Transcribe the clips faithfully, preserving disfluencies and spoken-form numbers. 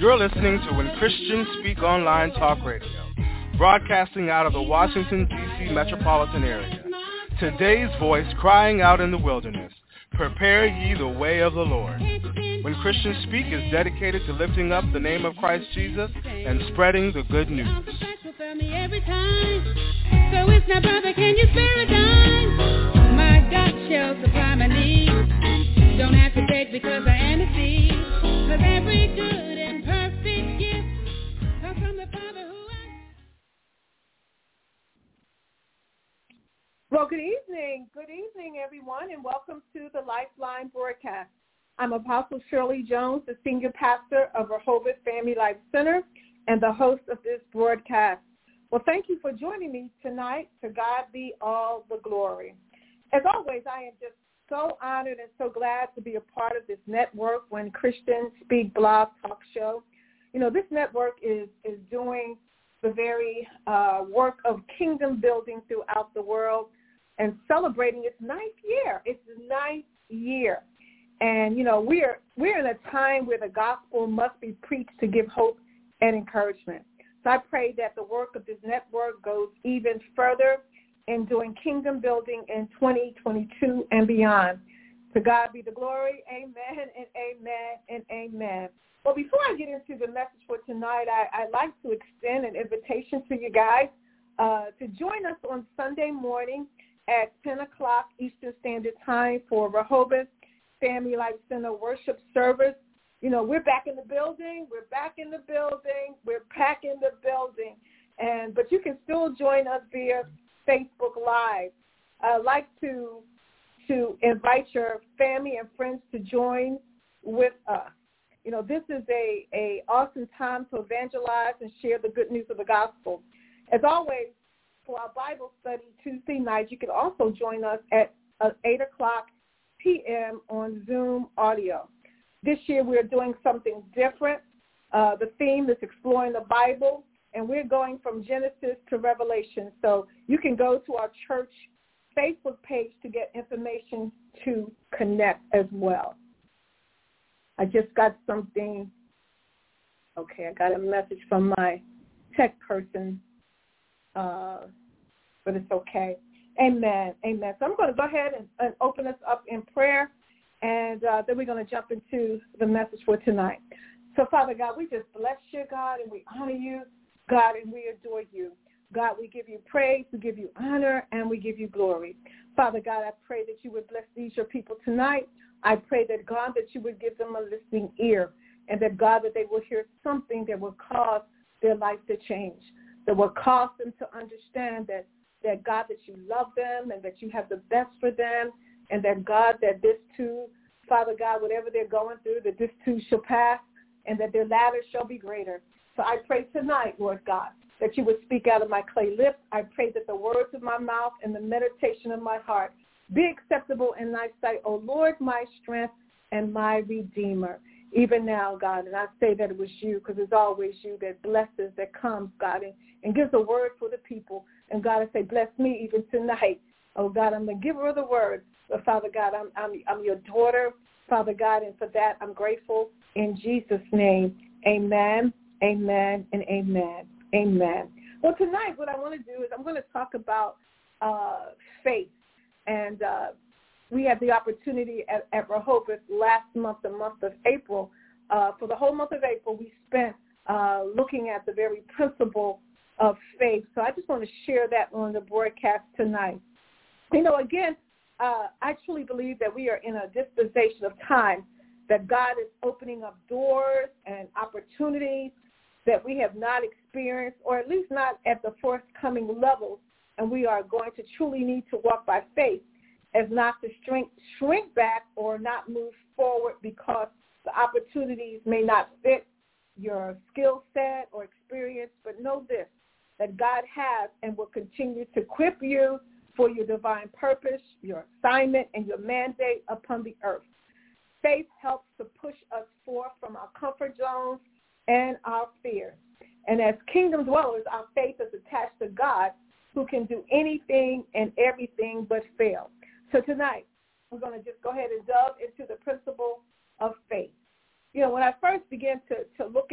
You're listening to When Christians Speak Online Talk Radio, broadcasting out of the Washington, D C metropolitan area. Today's voice crying out in the wilderness, prepare ye the way of the Lord. When Christians Speak is dedicated to lifting up the name of Christ Jesus and spreading the good news. Every time. So it's not, brother, can you spare a dime? My God shall supply my needs. Don't have to beg because I am a seed. Cause every good and perfect gift comes from the Father who has... Well, good evening. Good evening, everyone, and welcome to the Lifeline broadcast. I'm Apostle Shirley Jones, the Senior Pastor of Rehoboth Family Life Center and the host of this broadcast. Well, thank you for joining me tonight. To God be all the glory. As always, I am just so honored and so glad to be a part of this network, When Christians Speak blog talk show. You know, this network is, is doing the very uh, work of kingdom building throughout the world and celebrating its ninth year. It's the ninth year. And, you know, we're, we're in a time where the gospel must be preached to give hope and encouragement. So I pray that the work of this network goes even further in doing kingdom building in twenty twenty-two and beyond. To God be the glory. Amen and amen and amen. Well, before I get into the message for tonight, I, I'd like to extend an invitation to you guys uh, to join us on Sunday morning at ten o'clock Eastern Standard Time for Rehoboth Family Life Center worship service. You know, we're back in the building. We're back in the building. We're back in the building. And but you can still join us via Facebook Live. I'd like to to invite your family and friends to join with us. You know, this is a, a awesome time to evangelize and share the good news of the gospel. As always, for our Bible study Tuesday night, you can also join us at uh, eight o'clock p.m. on Zoom audio. This year we're doing something different. Uh, the theme is exploring the Bible, and we're going from Genesis to Revelation. So you can go to our church Facebook page to get information to connect as well. I just got something. Okay, I got a message from my tech person, uh, but it's okay. Amen, amen. So I'm going to go ahead and, and open us up in prayer. And uh, then we're going to jump into the message for tonight. So, Father God, we just bless you, God, and we honor you, God, and we adore you. God, we give you praise, we give you honor, and we give you glory. Father God, I pray that you would bless these, your people, tonight. I pray that, God, that you would give them a listening ear, and that, God, that they will hear something that will cause their life to change, that will cause them to understand that, that God, that you love them and that you have the best for them, and that, God, that this too, Father God, whatever they're going through, that this too shall pass, and that their latter shall be greater. So I pray tonight, Lord God, that you would speak out of my clay lips. I pray that the words of my mouth and the meditation of my heart be acceptable in thy sight, O Lord, my strength and my Redeemer. Even now, God, and I say that it was you, because it's always you that blesses, that comes, God, and, and gives a word for the people. And God, I say, bless me even tonight. Oh, God, I'm the giver of the word. But, Father God, I'm, I'm, I'm your daughter, Father God, and for that I'm grateful. In Jesus' name, amen, amen, and amen, amen. Well, tonight what I want to do is I'm going to talk about uh, faith. And uh, we had the opportunity at, at Rehoboth last month, the month of April. Uh, for the whole month of April, we spent uh, looking at the very principle of faith. So I just want to share that on the broadcast tonight. You know, again, uh, I truly believe that we are in a dispensation of time, that God is opening up doors and opportunities that we have not experienced, or at least not at the forthcoming levels, and we are going to truly need to walk by faith as not to shrink, shrink back or not move forward because the opportunities may not fit your skill set or experience, but know this, that God has and will continue to equip you for your divine purpose, your assignment, and your mandate upon the earth. Faith helps to push us forth from our comfort zones and our fears. And as kingdom dwellers, our faith is attached to God, who can do anything and everything but fail. So tonight, we're going to just go ahead and delve into the principle of faith. You know, when I first began to, to look at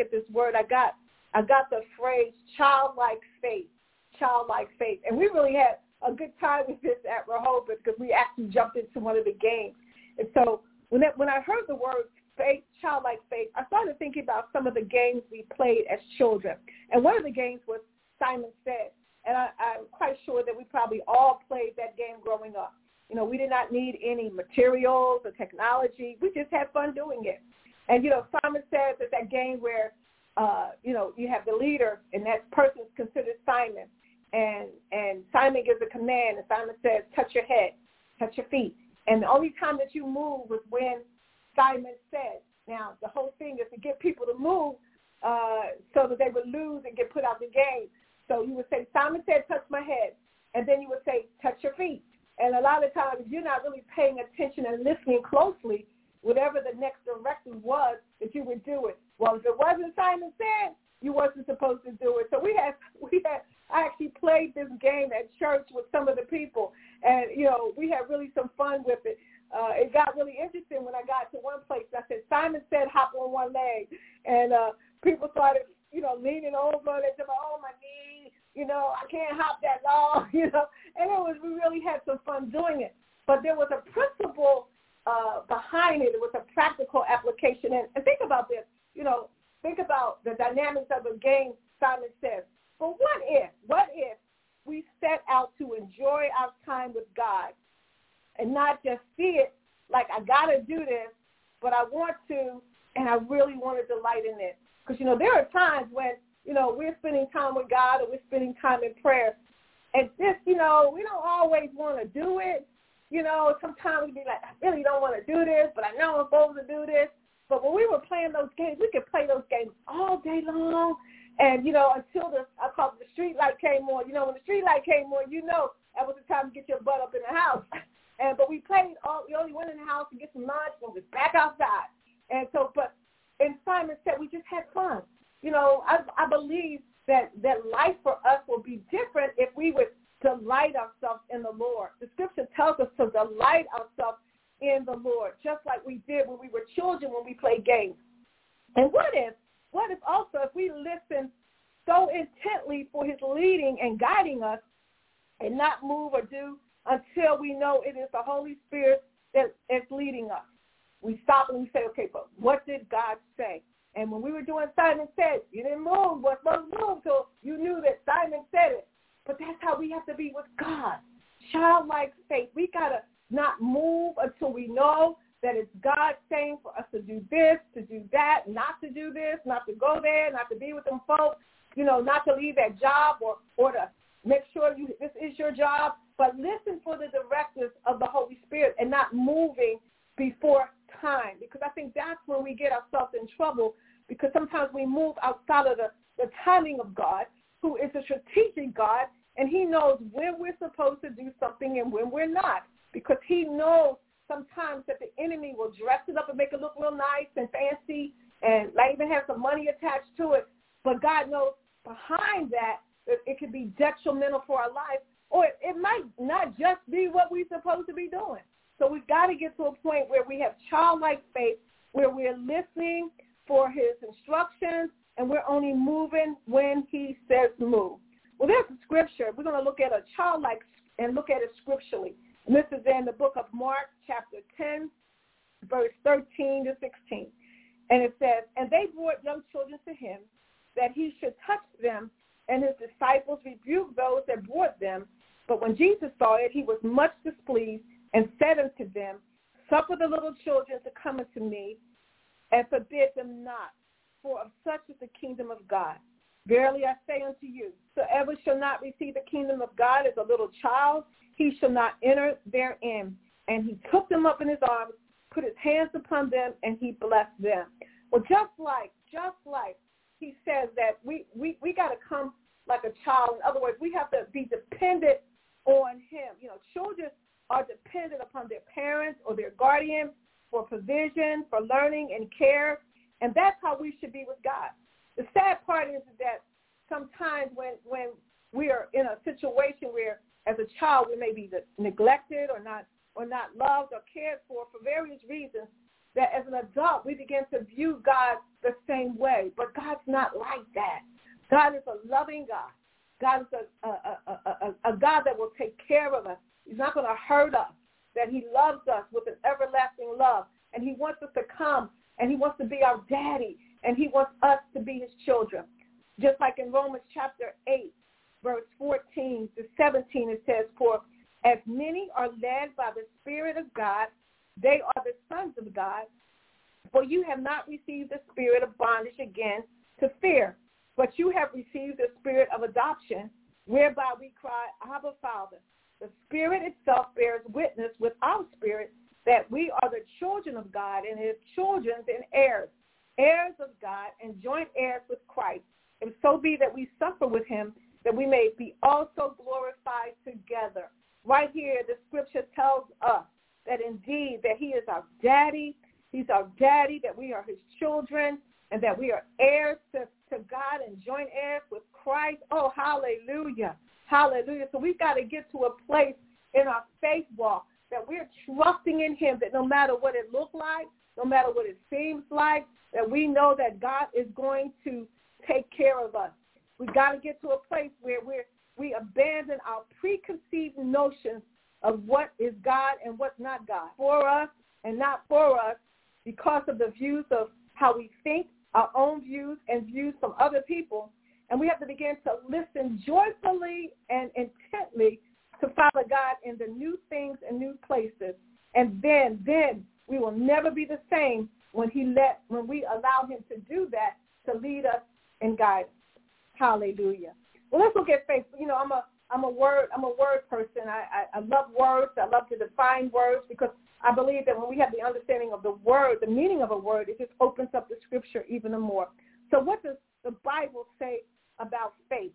at this word, I got I got the phrase childlike faith, childlike faith. And we really had a good time with this at Rehoboth because we actually jumped into one of the games. And so when that, when I heard the word faith, childlike faith, I started thinking about some of the games we played as children. And one of the games was Simon Says. And I, I'm quite sure that we probably all played that game growing up. You know, we did not need any materials or technology. We just had fun doing it. And, you know, Simon Says is that game where, uh, you know, you have the leader, and that person is considered Simon. And and Simon gives a command, and Simon says, touch your head, touch your feet. And the only time that you move was when Simon said. Now, the whole thing is to get people to move uh, so that they would lose and get put out the game. So you would say, Simon said, touch my head. And then you would say, touch your feet. And a lot of times, if you're not really paying attention and listening closely, whatever the next directive was, that you would do it. Well, if it wasn't Simon Said, you wasn't supposed to do it. So we had, we had, I actually played this game at church with some of the people, and, you know, we had really some fun with it. Uh, it got really interesting when I got to one place. I said, Simon Said, hop on one leg. And uh, people started, you know, leaning over. They said, oh, my knee, you know, I can't hop that long, you know. And it was, we really had some fun doing it. But there was a principle uh, behind it. It was a practical application. And, and think about this, you know, think about the dynamics of a game, Simon Says. But what if, what if we set out to enjoy our time with God and not just see it like I got to do this, but I want to, and I really want to delight in it. Because, you know, there are times when, you know, we're spending time with God or we're spending time in prayer, and this, you know, we don't always want to do it. You know, sometimes we be like, I really don't want to do this, but I know I'm supposed to do this. But when we were playing those games, we could play those games all day long. And, you know, until the, I call it the street light came on. You know, when the street light came on, you know that was the time to get your butt up in the house. And but we played, all, we only went in the house to get some lunch and was back outside. And so, but, and Simon Said, we just had fun. You know, I, I believe that, that life for us will be different if we would delight ourselves in the Lord. The scripture tells us to delight ourselves in the Lord, just like we did when we were children when we played games. And what if, what if also if we listen so intently for his leading and guiding us and not move or do until we know it is the Holy Spirit that is leading us? We stop and we say, okay, but what did God say? And when we were doing Simon Said, you didn't move, was supposed to move until you knew that Simon said it. But that's how we have to be with God. Childlike faith. We got to not move until we know that it's God saying for us to do this, to do that, not to do this, not to go there, not to be with them folks, you know, not to leave that job or, or to make sure you this is your job. But listen for the directives of the Holy Spirit and not moving before time, because I think that's when we get ourselves in trouble, because sometimes we move outside of the, the timing of God, who is a strategic God, and he knows when we're supposed to do something and when we're not, because he knows sometimes that the enemy will dress it up and make it look real nice and fancy and like even have some money attached to it. But God knows behind that that it could be detrimental for our life, or it, it might not just be what we're supposed to be doing. So we've got to get to a point where we have childlike faith, where we're listening for his instructions, and we're only moving when he says move. Well, there's a scripture. We're going to look at a childlike and look at it scripturally. And this is in the book of Mark, chapter ten, verse thirteen to sixteen. And it says, and they brought young children to him, that he should touch them, and his disciples rebuked those that brought them. But when Jesus saw it, he was much displeased, and said unto them, suffer the little children to come unto me, and forbid them not, for of such is the kingdom of God. Verily I say unto you, whosoever shall not receive the kingdom of God as a little child, he shall not enter therein. And he took them up in his arms, put his hands upon them, and he blessed them. Well, just like, just like he says that we, we, we got to come like a child. In other words, we have to be dependent on him. You know, children are dependent upon their parents or their guardian for provision, for learning and care, and that's how we should be with God. The sad part is that sometimes when, when we are in a situation where, as a child, we may be neglected or not or not loved or cared for for various reasons, that as an adult we begin to view God the same way. But God's not like that. God is a loving God. God is a, a, a, a, a God that will take care of us. He's not going to hurt us, that he loves us with an everlasting love. And he wants us to come, and he wants to be our daddy, and he wants us to be his children. Just like in Romans chapter eight, verse fourteen to seventeen, it says, for as many are led by the Spirit of God, they are the sons of God. For you have not received the spirit of bondage again to fear, but you have received the spirit of adoption, whereby we cry, Abba, Father. The Spirit itself bears witness with our spirit that we are the children of God, and if children, then heirs, heirs of God, and joint heirs with Christ. If so be that we suffer with him, that we may be also glorified together. Right here, the scripture tells us that indeed that he is our daddy. He's our daddy, that we are his children, and that we are heirs to, to God and joint heirs with Christ. Oh, hallelujah. Hallelujah. So we've got to get to a place in our faith walk that we're trusting in him, that no matter what it looks like, no matter what it seems like, that we know that God is going to take care of us. We've got to get to a place where we're, we abandon our preconceived notions of what is God and what's not God, for us and not for us, because of the views of how we think, our own views and views from other people. And we have to begin to listen joyfully and intently to Father God in the new things and new places. And then, then we will never be the same when he let, when we allow him to do that, to lead us and guide us. Hallelujah. Well, let's look at faith. You know, I'm a, I'm a word, I'm a word person. I, I, I love words. I love to define words, because I believe that when we have the understanding of the word, the meaning of a word, it just opens up the scripture even more. So what does the Bible say about faith?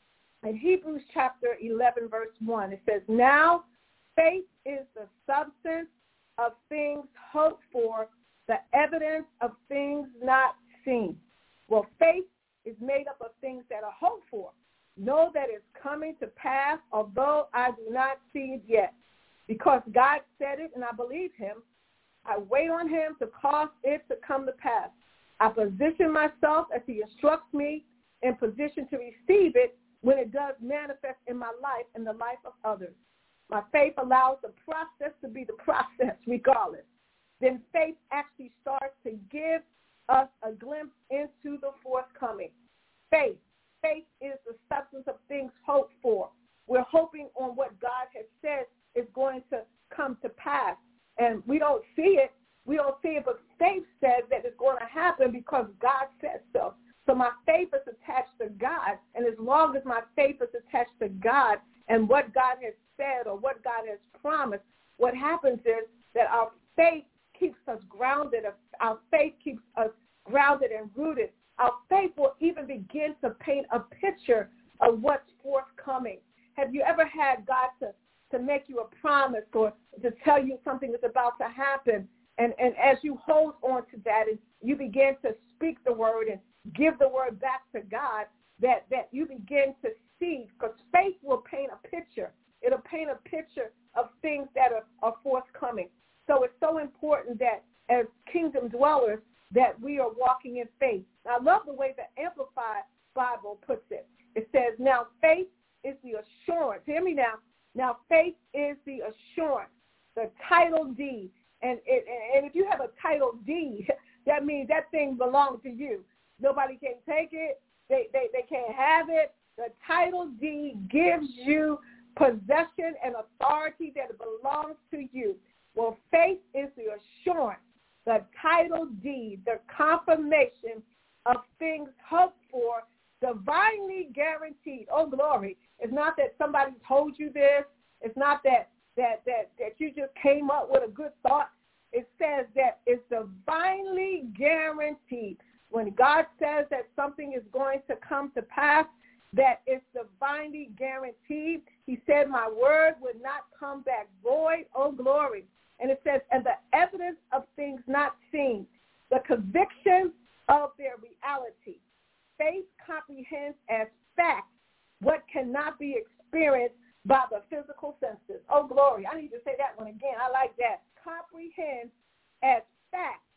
In Hebrews chapter eleven, verse one, it says, now faith is the substance of things hoped for, the evidence of things not seen. Well, faith is made up of things that are hoped for. Know that it's coming to pass, although I do not see it yet. Because God said it and I believe him, I wait on him to cause it to come to pass. I position myself as he instructs me, in position to receive it when it does manifest in my life and the life of others. My faith allows the process to be the process regardless. Then faith actually starts to give us a glimpse into the forthcoming. Faith. Faith is the substance of things hoped for. We're hoping on what God has said is going to come to pass. And we don't see it. We don't see it, but faith says that it's going to happen because God said so. So my faith is attached to God, and as long as my faith is attached to God and what God has said or what God has promised, what happens is that our faith keeps us grounded. Our faith keeps us grounded and rooted. Our faith will even begin to paint a picture of what's forthcoming. Have you ever had God to, to make you a promise or to tell you something is about to happen? And, and as you hold on to that and you begin to speak the word and give the word back to God, that, that you begin to see, because faith will paint a picture. It'll paint a picture of things that are, are forthcoming. So it's so important that as kingdom dwellers that we are walking in faith. Now, I love the way the Amplified Bible puts it. It says, now faith is the assurance. Hear me now. Now faith is the assurance, the title deed. And, it, and if you have a title deed, that means that thing belongs to you. Nobody can take it. They, they, they can't have it. The title deed gives you possession and authority that belongs to you. Well, faith is the assurance, the title deed, the confirmation of things hoped for, divinely guaranteed. Oh, glory. It's not that somebody told you this. It's not that, that, that, that you just came up with a good thought. It says that it's divinely guaranteed. When God says that something is going to come to pass, that it's divinely guaranteed. He said, my word would not come back void. Oh, glory. And it says, and the evidence of things not seen, the conviction of their reality. Faith comprehends as fact what cannot be experienced by the physical senses. Oh, glory. I need to say that one again. I like that. Comprehends as fact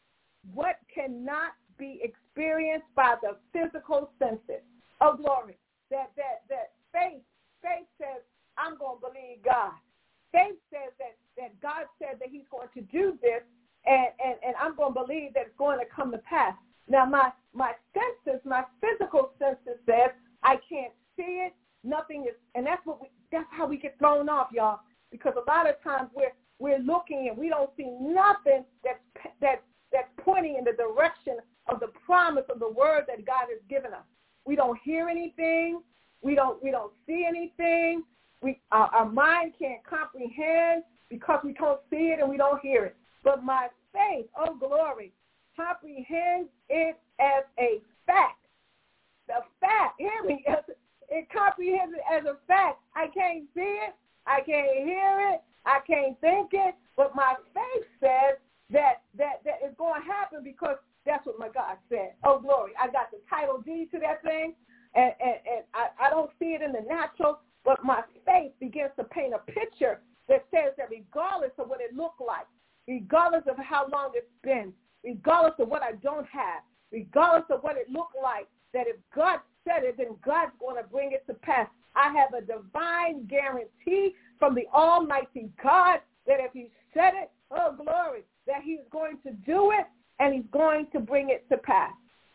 not be experienced by the physical senses. Oh, glory. That, that, that faith, faith says, I'm going to believe God. Faith says that, that God said that he's going to do this, and, and, and I'm going to believe that it's going to come to pass. Now, my, my senses, my physical senses says I can't see it. Nothing is, and that's what we, that's how we get thrown off, y'all, because a lot of times we're, we're looking and we don't see nothing that's, that's, that's pointing in the direction of the promise of the word that God has given us. We don't hear anything. We don't, we don't see anything. We, our, our mind can't comprehend because we can't see it and we don't hear it. But my faith, oh glory, comprehends it as a fact. The fact, hear me, it comprehends it as a fact. I can't see it, I can't hear it, I can't think it, but my faith says that that, that it's going to happen because that's what my God said. Oh glory, I got the title deed to that thing, and, and, and I, I don't see it in the natural, but my faith begins to paint a picture that says that regardless of what it looked like, regardless of how long it's been, regardless of what I don't have, regardless of what it looked like, that if God said it, then God's going to bring it to pass. I have a divine guarantee from the Almighty God that if he said it, oh glory, that he's going to do it and he's going to bring it to pass.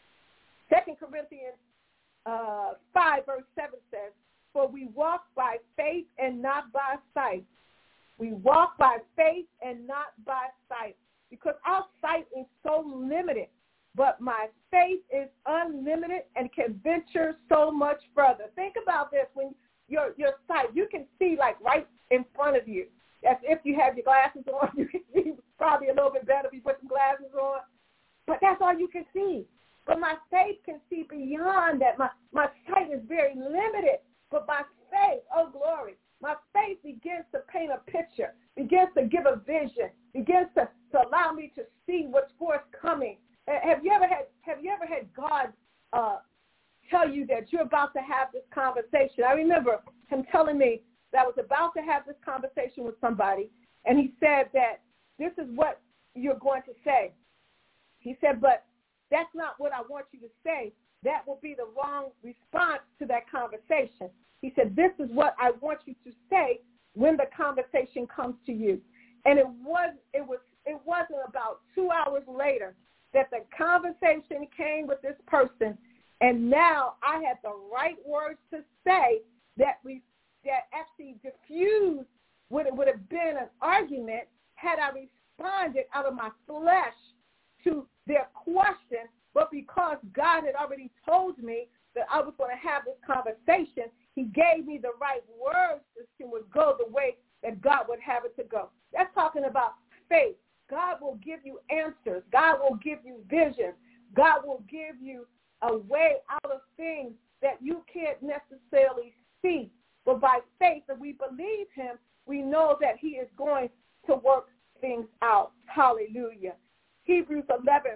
Second Corinthians uh, five, verse seven says, for we walk by faith and not by sight. We walk by faith and not by sight, because our sight is so limited, but my faith is unlimited and can venture so much further. Think about this. When your your sight, you can see like right in front of you. As if you have your glasses on, you can see probably a little bit better if you put some glasses on, but that's all you can see. But my faith can see beyond that. My, my sight is very limited, but my faith, oh glory, my faith begins to paint a picture, begins to give a vision, begins to, to allow me to see what's forthcoming. Have you ever had Have you ever had God uh, tell you that you're about to have this conversation? I remember him telling me that I was about to have this conversation with somebody, and he said that this is what you're going to say. He said, but that's not what I want you to say. That will be the wrong response to that conversation. He said, this is what I want you to say when the conversation comes to you. And it was it was it wasn't about two hours later that the conversation came with this person, and now I had the right words to say that we that actually diffused what it would have been an argument had I responded out of my flesh to their question, but because God had already told me that I was going to have this conversation, he gave me the right words to would go the way that God would have it to go. That's talking about faith. God will give you answers. God will give you visions. God will give you a way out of things that you can't necessarily see. But by faith, if we believe him, we know that he is going to work things out. Hallelujah. Hebrews eleven,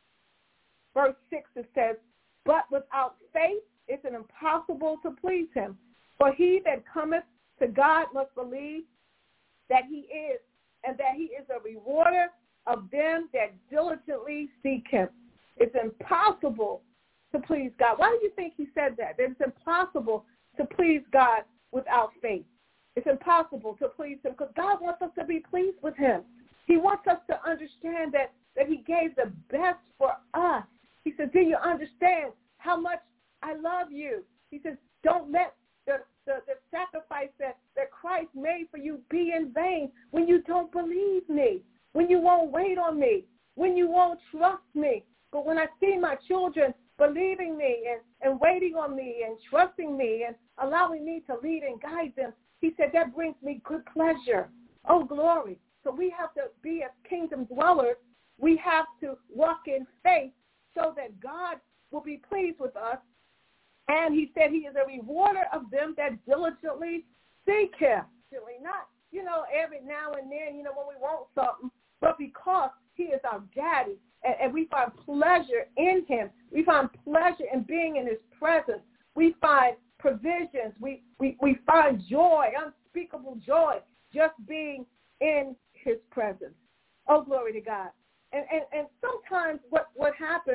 verse six, it says, but without faith it's an impossible to please him. For he that cometh to God must believe that he is, and that he is a rewarder of them that diligently seek him. It's impossible to please God. Why do you think he said that? That it's impossible to please God without faith. It's impossible to please him because God wants us to be pleased with him. He wants us to understand that, that he gave the best for us. He said, do you understand how much I love you? He says, don't let the, the, the sacrifice that, that Christ made for you be in vain when you don't believe me, when you won't wait on me, when you won't trust me. But when I see my children believing me and, and waiting on me and trusting me and allowing me to lead and guide them, he said, that brings me good pleasure. Oh, glory. So we have to be as kingdom dwellers. We have to walk in faith so that God will be pleased with us. And he said he is a rewarder of them that diligently seek him. Not, you know, every now and then, you know, when we want something, but because he is our daddy, and, and we find pleasure in him. We find pleasure in being in his presence. We find provisions. We, we, we find joy, unspeakable joy, just being in his presence. Oh, glory to God. And, and, and sometimes what, what happens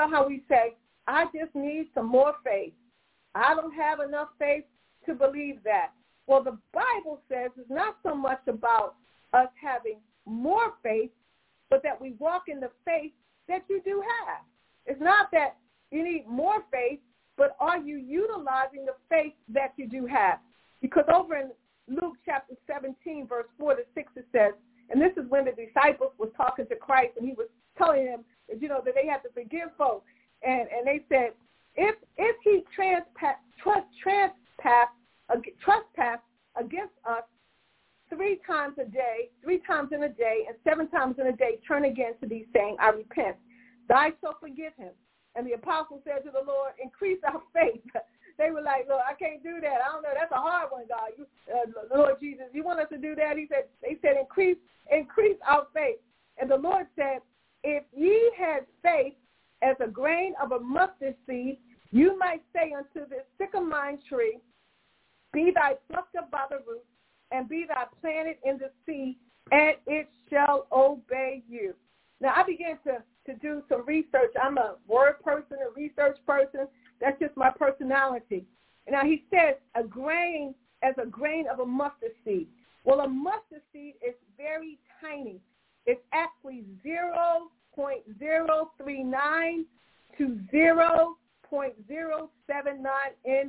know how we say, I just need some more faith. I don't have enough faith to believe that. Well, the Bible says it's not so much about us having more faith, but that we walk in the faith that you do have. It's not that you need more faith, but are you utilizing the faith that you do have? Because over in Luke chapter seventeen, verse four to six, it says, and this is when the disciples was talking to Christ, and he was telling them, that, you know, that they had to forgive folks. And, and they said, if if he trespass, trust, trespass, trespass against us three times a day, three times in a day, and seven times in a day, turn again to thee, saying, I repent. Thou shalt forgive him. And the apostle said to the Lord, increase our faith. They were like, Lord, I can't do that. I don't know. That's a hard one, God. You, uh, Lord Jesus, you want us to do that? He said, they said, increase, increase our faith. And the Lord said, if ye had faith as a grain of a mustard seed, you might say unto this sycamore tree, be thy plucked up by the roots, and be thy planted in the sea, and it shall obey you. Now, I began to, to do some research. I'm a word person, a research person. That's just my personality. Now, he says a grain as a grain of a mustard seed. Well, a mustard seed is very tiny. It's actually zero point zero three nine to zero point zero seven nine in,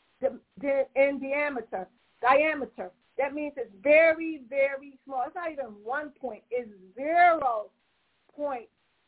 in diameter. diameter. That means it's very, very small. It's not even one point. It's zero point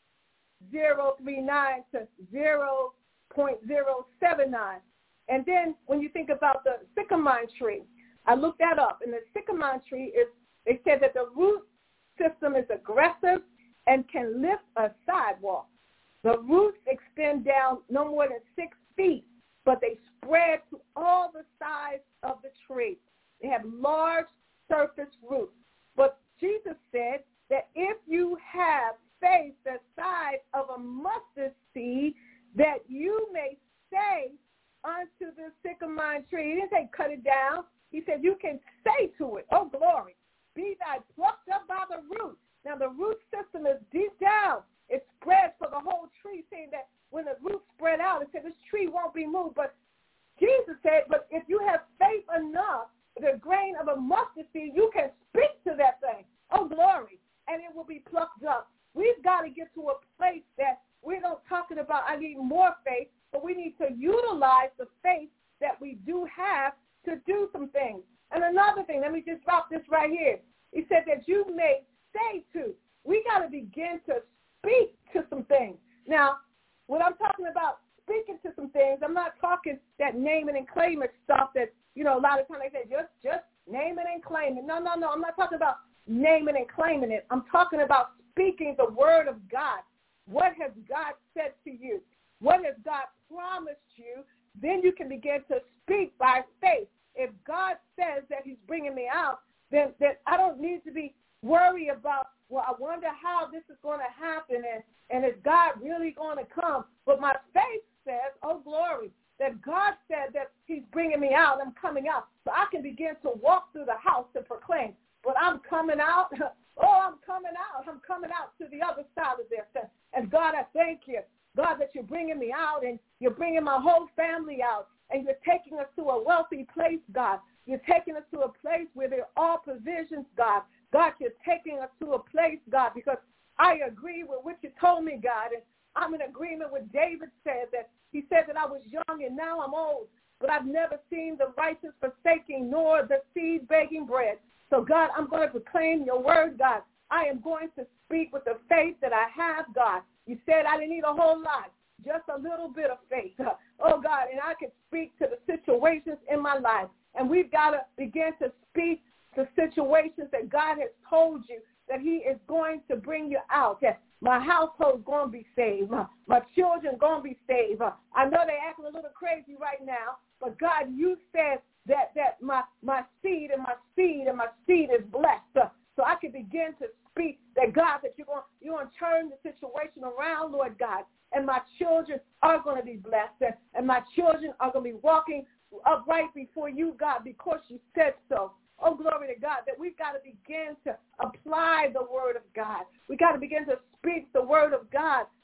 zero three nine to zero point zero seven nine. And then when you think about the sycamore tree, I looked that up, and the sycamore tree is, they said that the root system is aggressive and can lift a sidewalk. The roots extend down no more than six feet, but they spread to all the sides of the tree. They have large surface roots. But Jesus said that if you have faith the size of a mustard seed, that you may say unto the sycamore tree. He didn't say cut it down. He said you can say to it, oh, glory, be thy plucked up by the root. Now, the root system is deep down. It spreads for the whole tree, saying that when the roots spread out, it said this tree won't be moved. But Jesus said, but if you have faith enough, the grain of a mustard seed, you can speak to that thing. Oh, glory. And it will be plucked up. We've got to get to a place that we're not talking about I need more faith, but we need to utilize the faith that we do have to do some things. And another thing, let me just drop this right here. He said that you may say to. We got to begin to speak to some things. Now, when I'm talking about speaking to some things, I'm not talking that name it and claim it stuff that, you know, a lot of times they say just, just name it and claim it. No, no, no. I'm not talking about naming and claiming it. I'm talking about speaking the word of God. What has God said to you? What has God promised you? Then you can begin to speak by faith. If God says that he's bringing me out, then, then I don't need to be worried about, well, I wonder how this is going to happen, and, and is God really going to come? But my faith says, oh, glory, that God said that he's bringing me out, I'm coming out. So I can begin to walk through the house and proclaim, but I'm coming out. Oh, I'm coming out. I'm coming out to the other side of this. And God, I thank you, God, that you're bringing me out, and you're bringing my whole family out, and you're taking us to a wealthy place, God. You're taking us to a place where there are all provisions, God. God, you're taking us to a place, God, because I agree with what you told me, God, and I'm in agreement with David said that he said that I was young and now I'm old, but I've never seen the righteous forsaking nor the seed begging bread. So, God, I'm going to proclaim your word, God. I am going to speak with the faith that I have, God. You said I didn't need a whole lot, just a little bit of faith. Oh, God, and I can speak to the situations in my life. And we've got to begin to speak to situations that God has told you that he is going to bring you out, that my household's going to be saved, my, my children going to be saved. I know they're acting a little crazy right now, but God, you said that, that my, my seed and my seed and my seed is blessed. So I can begin to speak that, God, that you're going, you're going to turn the situation around, Lord God, and my children are going to be blessed, and, and my children are going to be walking upright before you, God, because you said so. Oh, glory to God, that we've got to begin to apply the word of God. We've got to begin to speak the word of God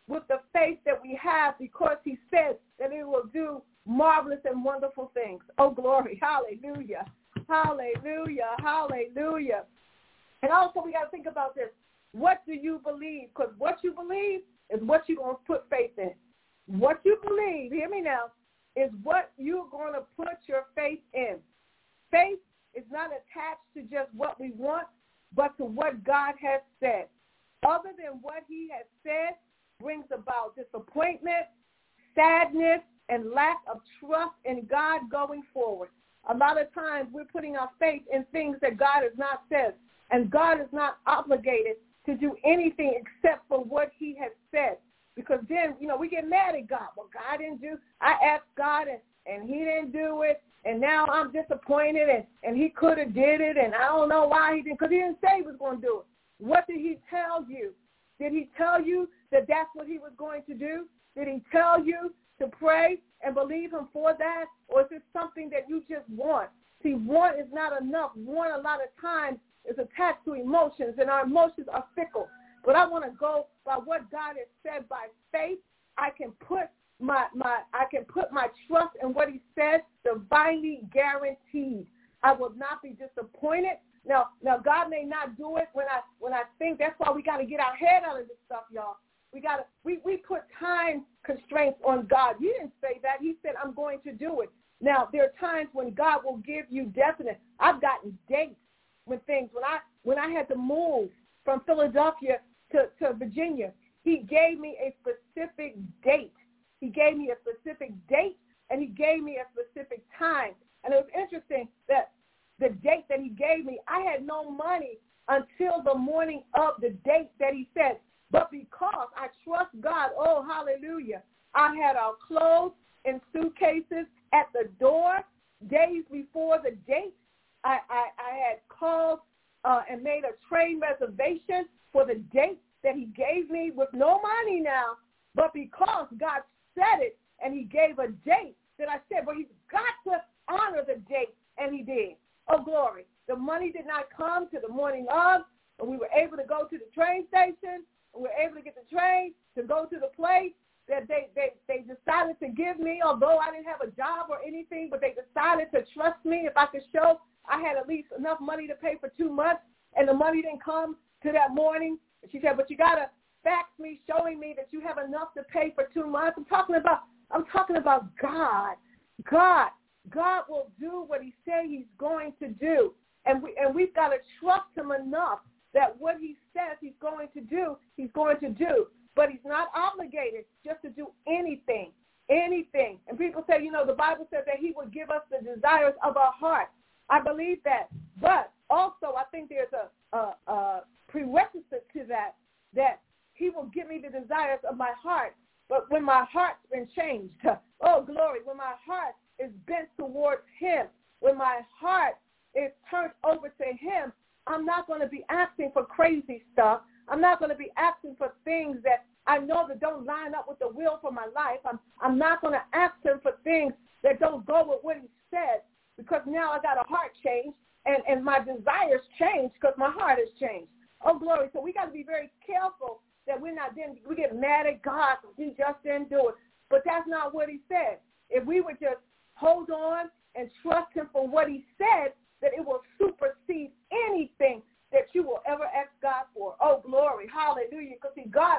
with the faith that we have because he said that he will do marvelous and wonderful things. Oh, glory. Hallelujah. Hallelujah. Hallelujah. And also we got to think about this. What do you believe? Because what you believe is what you're going to put faith in. What you believe, hear me now, is what you're going to put your faith in. Faith is not attached to just what we want, but to what God has said. Other than what he has said brings about disappointment, sadness, and lack of trust in God going forward. A lot of times we're putting our faith in things that God has not said, and God is not obligated to do anything except for what he has said. Because then, you know, we get mad at God. Well, God didn't do, I asked God and, and he didn't do it, and now I'm disappointed, and, and he could have did it, and I don't know why he didn't, because he didn't say he was going to do it. What did he tell you? Did he tell you that that's what he was going to do? Did he tell you to pray and believe him for that? Or is it something that you just want? See, want is not enough. Want a lot of times is attached to emotions, and our emotions are fickle. But I want to go by what God has said by faith. I can put my my I can put my trust in what he says, divinely guaranteed. I will not be disappointed. Now, now God may not do it when I when I think. That's why we got to get our head out of this stuff, y'all. We got to we, we put time constraints on God. He didn't say that. He said, I'm going to do it. Now, there are times when God will give you definite. I've gotten dates when things when I when I had to move from Philadelphia to, to Virginia, he gave me a specific date. He gave me a specific date, and he gave me a specific time. And it was interesting that the date that he gave me, I had no money until the morning of the date that he said. But because I trust God, oh, hallelujah, I had our clothes in suitcases at the door days before the date. I, I, I had called uh, and made a train reservation for the date that he gave me with no money now. But because God said it and he gave a date that I said, well, he's got to honor the date, and he did. Oh, glory. The money did not come to the morning of, and we were able to go to the train station, and we were able to get the train to go to the place that they, they, they decided to give me, although I didn't have a job or anything, but they decided to trust me if I could show I had at least enough money to pay for two months, and the money didn't come to that morning. She said, but you got to fax me showing me that you have enough to pay for two months. I'm talking about, I'm talking about God. God. God will do what he said he's going to do. And, we, and we've got to trust him enough that what he says he's going to do, he's going to do. But he's not obligated just to do anything, anything. And people say, you know, the Bible says that he would give us the desires of our heart. I believe that. But also I think there's a, a, a prerequisite to that, that he will give me the desires of my heart. But when my heart's been changed, oh, glory, when my heart is bent towards him, when my heart is turned over to him, I'm not going to be asking for crazy stuff. I'm not going to be asking for things that I know that don't line up with the will for my life. I'm, I'm not going to ask him for things that don't go with what he said, because now I got a heart change, and, and my desires change because my heart has changed. Oh, glory. So we got to be very careful that we're not, then we get mad at God because he just didn't do it. But that's not what he said. If we would just hold on and trust him for what he said, that it will supersede anything that you will ever ask God for. Oh, glory. Hallelujah. Because, see, God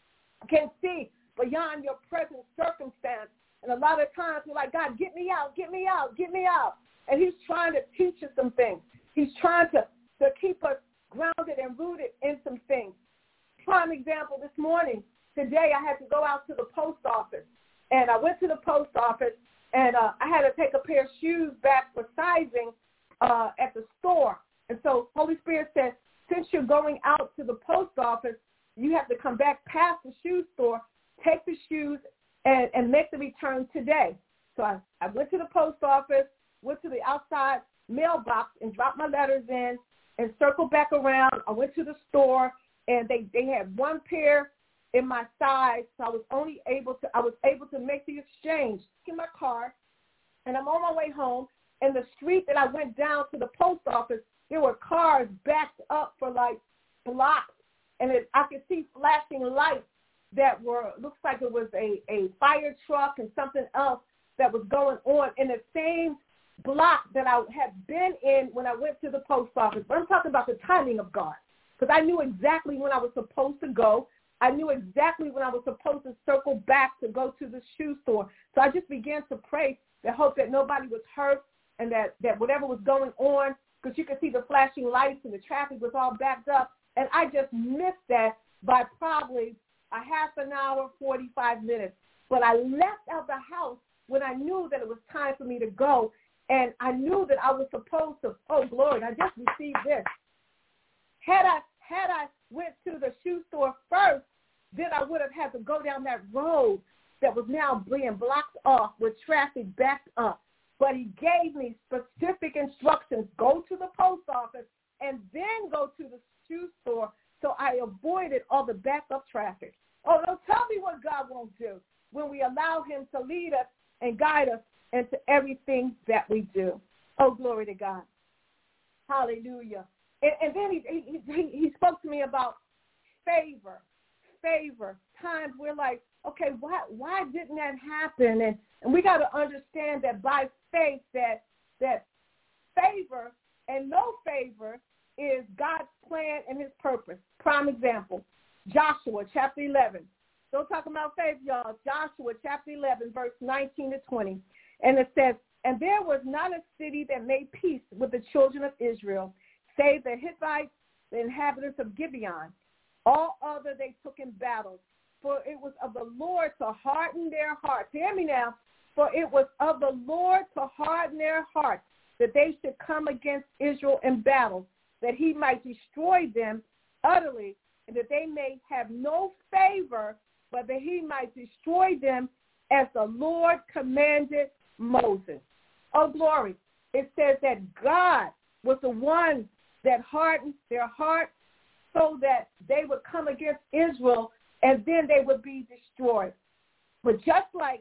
can see beyond your present circumstance. And a lot of times we're like, God, get me out, get me out, get me out. And he's trying to teach us some things. He's trying to, to keep us grounded and rooted in some things. Prime example, this morning, today I had to go out to the post office. And I went to the post office, and uh, I had to take a pair of shoes back for sizing uh, at the store. And so Holy Spirit said, since you're going out to the post office, you have to come back past the shoe store, take the shoes, and, and make the return today. So I, I went to the post office, went to the outside mailbox and dropped my letters in and circled back around. I went to the store, and they, they had one pair in my size, so I was only able to, I was able to make the exchange in my car, and I'm on my way home. And the street that I went down to the post office, there were cars backed up for like blocks, and it, I could see flashing lights that were, looks like it was a, a fire truck and something else that was going on in the same block that I had been in when I went to the post office. But I'm talking about the timing of God, because I knew exactly when I was supposed to go. I knew exactly when I was supposed to circle back to go to the shoe store. So I just began to pray to hope that nobody was hurt and that, that whatever was going on, because you could see the flashing lights and the traffic was all backed up. And I just missed that by probably a half an hour, forty-five minutes. But I left out the house when I knew that it was time for me to go. And I knew that I was supposed to, oh, glory, I just received this. Had I, had I went to the shoe store first, then I would have had to go down that road that was now being blocked off with traffic backed up. But he gave me specific instructions. Go to the post office and then go to the shoe store, so I avoided all the backup traffic. Oh, don't tell me what God won't do when we allow him to lead us and guide us into everything that we do. Oh, glory to God. Hallelujah. And, and then he, he, he, he spoke to me about favor, favor, times we're like, okay, why why didn't that happen? And, and we got to understand that by faith that that favor and no favor is God's plan and his purpose. Prime example, Joshua chapter eleven. Still talking about faith, y'all. Joshua chapter eleven, verse nineteen to twenty. And it says, and there was not a city that made peace with the children of Israel, save the Hittites, the inhabitants of Gibeon. All other they took in battle. For it was of the Lord to harden their hearts. Hear me now. For it was of the Lord to harden their hearts, that they should come against Israel in battle, that he might destroy them utterly, and that they may have no favor, but that he might destroy them as the Lord commanded Moses. Oh, glory. It says that God was the one that hardened their heart so that they would come against Israel and then they would be destroyed. But just like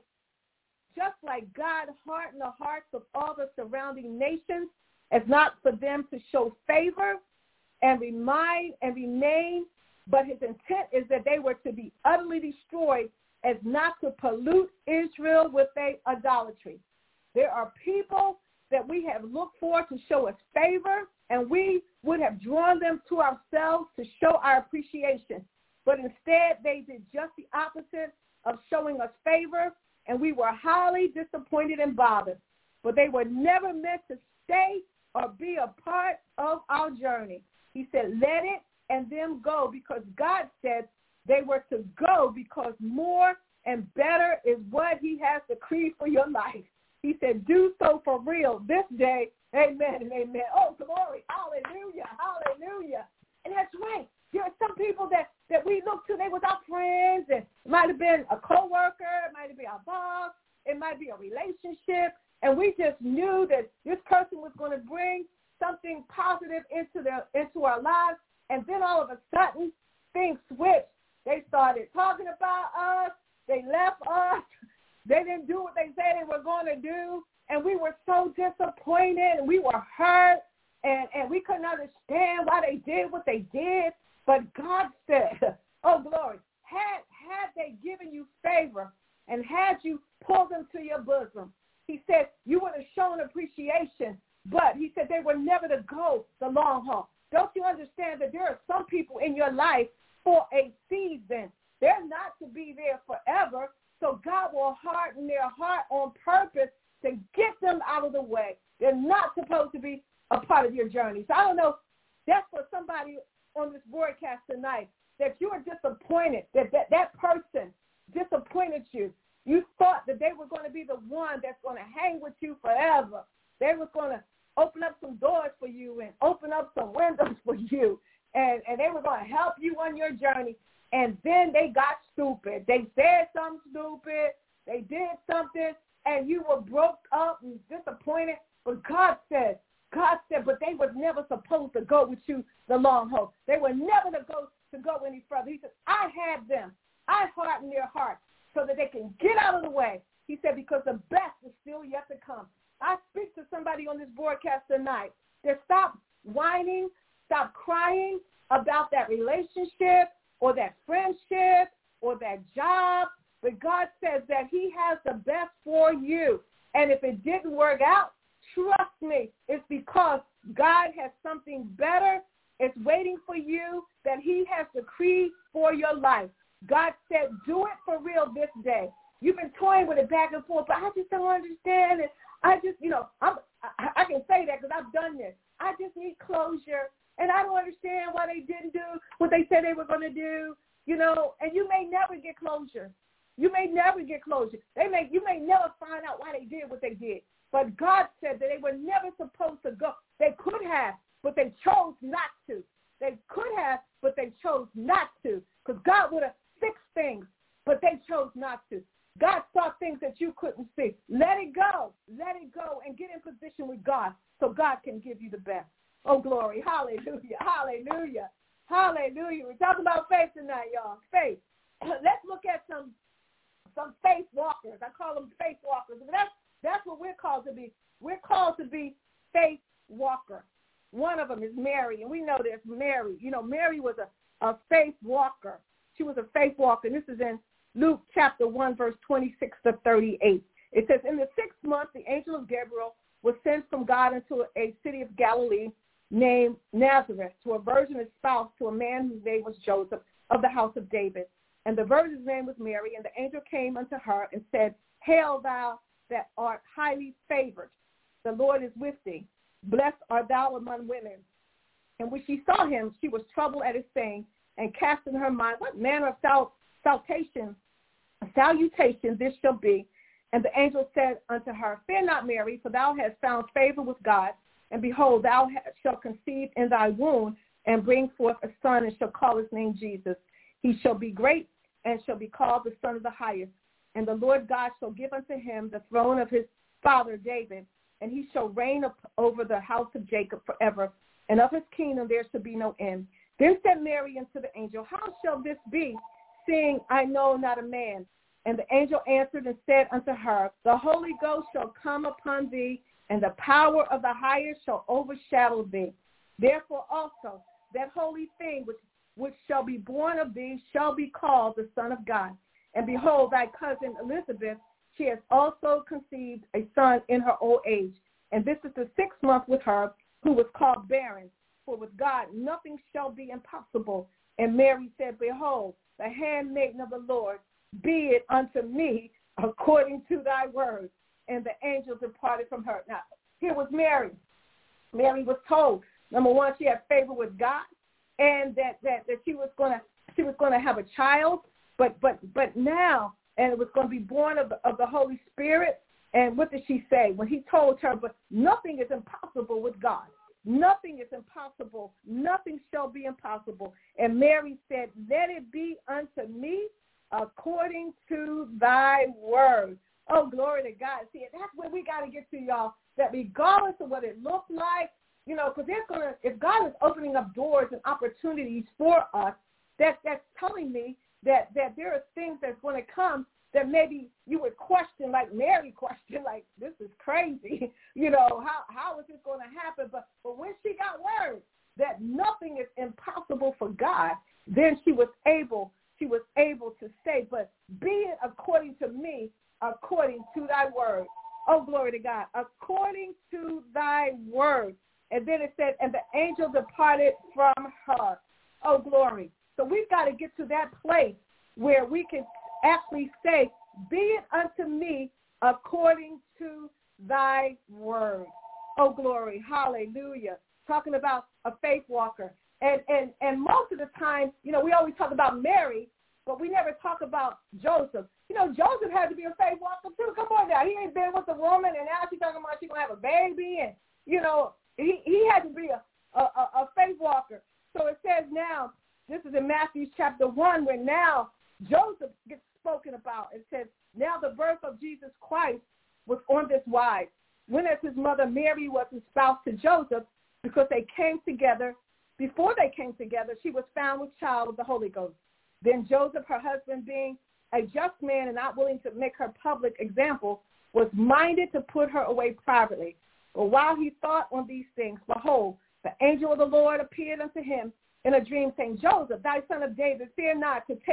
just like God hardened the hearts of all the surrounding nations as not for them to show favor and remind and remain, but his intent is that they were to be utterly destroyed as not to pollute Israel with their idolatry. There are people that we have looked for to show us favor, and we would have drawn them to ourselves to show our appreciation. But instead, they did just the opposite of showing us favor, and we were highly disappointed and bothered. But they were never meant to stay or be a part of our journey. He said, let it and them go, because God said they were to go because more and better is what he has decreed for your life. He said, do so for real this day. Amen and amen. Oh, glory. Hallelujah. Hallelujah. And that's right. There are some people that, that we look to, they was our friends, and it might have been a coworker, it might have been our boss, it might be a relationship, and we just knew that this person was going to bring something positive into their into our lives, and then all of a sudden, things switched. They started talking about us, they left us, they didn't do what they said they were going to do, and we were so disappointed, and we were hurt, and, and we couldn't understand why they did what they did. But God said, oh, glory, had, had they given you favor and had you pulled them to your bosom, he said you would have shown appreciation, but he said they were never to go the long haul. Don't you understand that there are some people in your life for a season? They're not to be there forever, so God will harden their heart on purpose to get them out of the way. They're not supposed to be a part of your journey. So I don't know, that's for somebody on this broadcast tonight, that you are disappointed, that, that that person disappointed you. You thought that they were going to be the one that's going to hang with you forever. They were going to open up some doors for you and open up some windows for you, and, and they were going to help you on your journey. And then they got stupid. They said something stupid. They did something, and you were broke up and disappointed. But God said, God said, but they were never supposed to go with you the long haul. They were never to go to go any further. He said, I had them. I hardened their hearts so that they can get out of the way. He said, because the best is still yet to come. I speak to somebody on this broadcast tonight that stop whining, stop crying about that relationship or that friendship or that job, but God says that he has the best for you. And if it didn't work out, trust me, it's because God has something better. It's waiting for you that he has decreed for your life. God said, do it for real this day. You've been toying with it back and forth, but I just don't understand it. I just, you know, I'm, I, I can say that because I've done this. I just need closure, and I don't understand why they didn't do what they said they were going to do, you know, and you may never get closure. You may never get closure. They may, you may never find out why they did what they did. But God said that they were never supposed to go. They could have, but they chose not to. They could have, but they chose not to, because God would have fixed things, but they chose not to. God saw things that you couldn't see. Let it go. Let it go and get in position with God so God can give you the best. Oh, glory. Hallelujah. Hallelujah. Hallelujah. We're talking about faith tonight, y'all. Faith. Let's look at some some faith walkers. I call them faith walkers. That's, that's what we're called to be. We're called to be faith walker. One of them is Mary, and we know there's Mary. You know, Mary was a, a faith walker. She was a faith walker, and this is in Luke chapter one, verse twenty-six to thirty-eight. It says, in the sixth month, the angel of Gabriel was sent from God into a city of Galilee named Nazareth to a virgin espoused to a man whose name was Joseph of the house of David. And the virgin's name was Mary, and the angel came unto her and said, Hail thou that art highly favored. The Lord is with thee. Blessed art thou among women. And when she saw him, she was troubled at his saying, and cast in her mind, what manner of sal- salutation, salutation this shall be. And the angel said unto her, Fear not, Mary, for thou hast found favor with God. And behold, thou shalt conceive in thy womb, and bring forth a son, and shall call his name Jesus. He shall be great, and shall be called the Son of the Highest. And the Lord God shall give unto him the throne of his father David, and he shall reign up over the house of Jacob forever, and of his kingdom there shall be no end. Then said Mary unto the angel, How shall this be, seeing I know not a man? And the angel answered and said unto her, The Holy Ghost shall come upon thee, and the power of the highest shall overshadow thee. Therefore also that holy thing which, which shall be born of thee shall be called the Son of God. And behold, thy cousin Elizabeth, she has also conceived a son in her old age. And this is the sixth month with her, who was called barren. For with God nothing shall be impossible. And Mary said, Behold, the handmaiden of the Lord, be it unto me according to thy word. And the angel departed from her. Now, here was Mary. Mary was told, number one, she had favor with God, and that, that, that she was gonna she was gonna have a child, but but but now, and it was going to be born of the, of the Holy Spirit. And what did she say when he told her? But nothing is impossible with God. Nothing is impossible. Nothing shall be impossible. And Mary said, Let it be unto me according to thy word. Oh, glory to God. See, that's where we got to get to, y'all, that regardless of what it looks like, you know, because there's gonna, if God is opening up doors and opportunities for us, that, that's telling me that, that there are things that's going to come that maybe you would question, like Mary questioned, like, this is crazy. You know, how how is this going to happen? But, but when she got word that nothing is impossible for God, then she was able, she was able to say, but be it according to me, according to thy word. Oh, glory to God. According to thy word. And then it said, and the angel departed from her. Oh, glory. So we've got to get to that place where we can actually say, be it unto me according to thy word. Oh, glory. Hallelujah. Talking about a faith walker. And, and, and most of the time, you know, we always talk about Mary, but we never talk about Joseph. You know, Joseph had to be a faith walker too. Come on now. He ain't been with a woman, and now she's talking about she's going to have a baby. And, you know, he, he had to be a, a, a faith walker. So it says now, this is in Matthew chapter one, where now Joseph gets spoken about. It says, now the birth of Jesus Christ was on this wise, when as his mother Mary was espoused to Joseph, because they came together. Before they came together, she was found with child of the Holy Ghost. Then Joseph, her husband, being a just man and not willing to make her public example, was minded to put her away privately. But while he thought on these things, behold, the angel of the Lord appeared unto him in a dream, saying, Joseph, thy son of David, fear not to take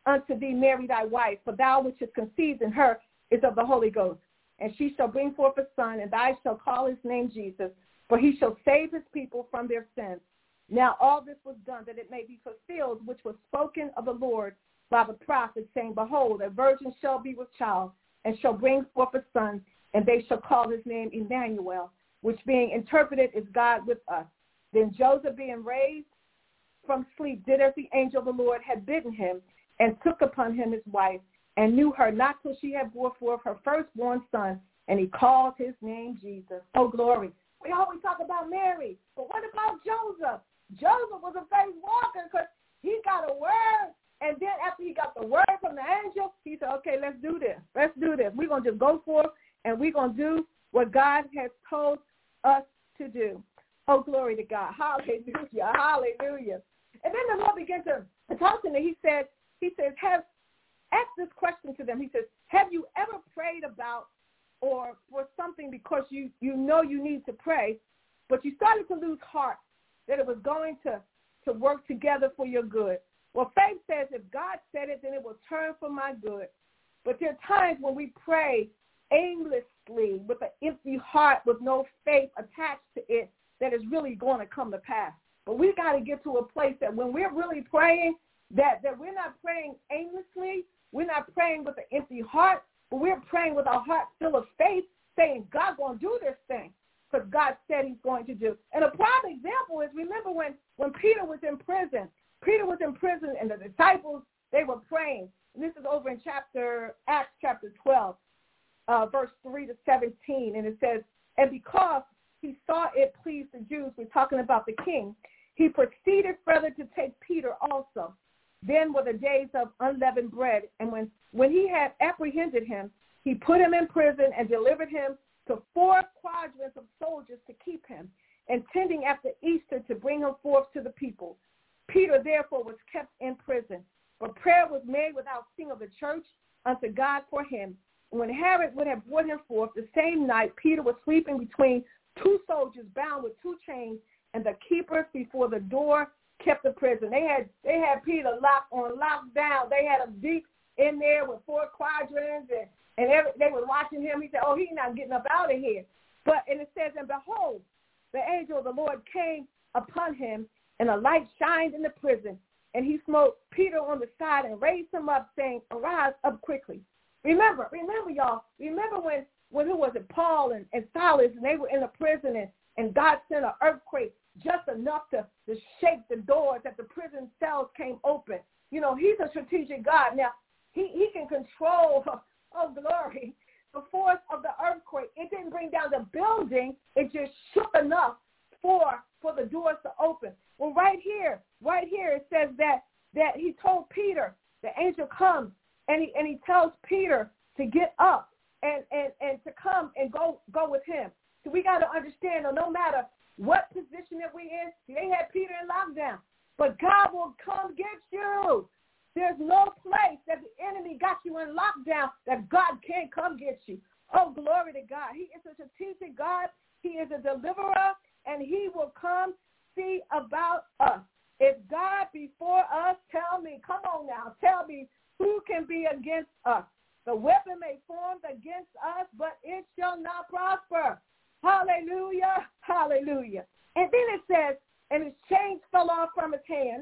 unto thee Mary thy wife, for thou which is conceived in her is of the Holy Ghost. And she shall bring forth a son, and thou shalt call his name Jesus, for he shall save his people from their sins. Now all this was done that it may be fulfilled, which was spoken of the Lord by the prophet, saying, Behold, a virgin shall be with child, and shall bring forth a son, and they shall call his name Emmanuel, which being interpreted is God with us. Then Joseph, being raised from sleep, did as the angel of the Lord had bidden him, and took upon him his wife, and knew her not till she had brought forth her firstborn son, and he called his name Jesus. Oh, glory. We always talk about Mary, but what about Joseph? Joseph was a faith walker because he got a word, and then after he got the word from the angel, he said, okay, let's do this. Let's do this. We're going to just go forth, and we're going to do what God has told us to do. Oh, glory to God. Hallelujah. Hallelujah. And then the Lord began to talk to me. He said, he says, have, ask this question to them. He says, have you ever prayed about or for something because you, you know you need to pray, but you started to lose heart that it was going to, to work together for your good? Well, faith says if God said it, then it will turn for my good. But there are times when we pray aimlessly with an empty heart with no faith attached to it that is really going to come to pass. But we got to get to a place that when we're really praying, that, that we're not praying aimlessly, we're not praying with an empty heart, but we're praying with our heart full of faith, saying God's going to do this thing because God said he's going to do. And a prime example is, remember when, when Peter was in prison. Peter was in prison and the disciples, they were praying. And this is over in chapter Acts chapter twelve, uh, verse three to seventeen. And it says, and because he saw it pleased the Jews, we're talking about the king, he proceeded further to take Peter also. Then were the days of unleavened bread, and when, when he had apprehended him, he put him in prison and delivered him to four quadrants of soldiers to keep him, intending after Easter to bring him forth to the people. Peter therefore was kept in prison, but prayer was made without ceasing of the church unto God for him. And when Herod would have brought him forth the same night, Peter was sleeping between two soldiers bound with two chains, and the keepers before the door kept the prison. They had they had Peter locked on lockdown. They had him deep in there with four quadrants, and, and every, they were watching him. He said, oh, he's not getting up out of here. But, and it says, and behold, the angel of the Lord came upon him, and a light shined in the prison. And he smote Peter on the side and raised him up, saying, arise up quickly. Remember, remember, y'all, remember when, when who was it, Paul and, and Silas, and they were in the prison, and, and God sent an earthquake just enough to, to shake the doors that the prison cells came open. You know, he's a strategic God. Now, he, he can control, oh, glory, the force of the earthquake. It didn't bring down the building. It just shook enough for, for the doors to open. Well, right here, right here, it says that, that he told Peter, the angel comes, and he, and he tells Peter to get up and, and, and to come and go, go with him. So we got to understand that no matter what position that we in, they had Peter in lockdown, but God will come get you. There's no place that the enemy got you in lockdown that God can't come get you. Oh, glory to God. He is a strategic God. He is a deliverer, and he will come see about us. If God be for us, tell me, come on now, tell me who can be against us. The weapon may form against us, but it shall not prosper. Hallelujah, hallelujah. And then it says, and his chains fell off from his hands,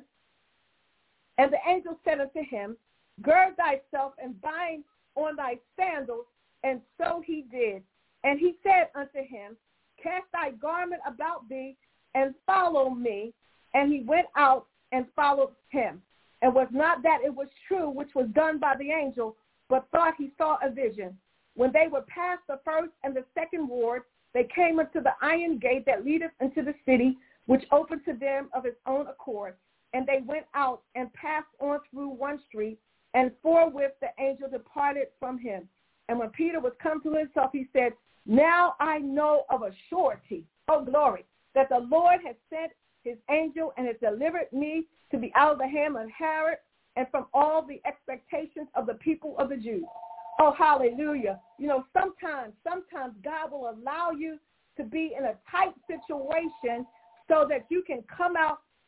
and the angel said unto him, gird thyself and bind on thy sandals, and so he did. And he said unto him, cast thy garment about thee, and follow me. And he went out and followed him, and was not that it was true which was done by the angel, but thought he saw a vision. When they were past the first and the second ward, they came unto the iron gate that leadeth into the city, which opened to them of its own accord. And they went out and passed on through one street, and forthwith the angel departed from him. And when Peter was come to himself, he said, now I know of a surety, oh glory, that the Lord has sent his angel and has delivered me to be out of the hand of Herod and from all the expectations of the people of the Jews. Oh, hallelujah. You know, sometimes, sometimes God will allow you to be in a tight situation so that you can come out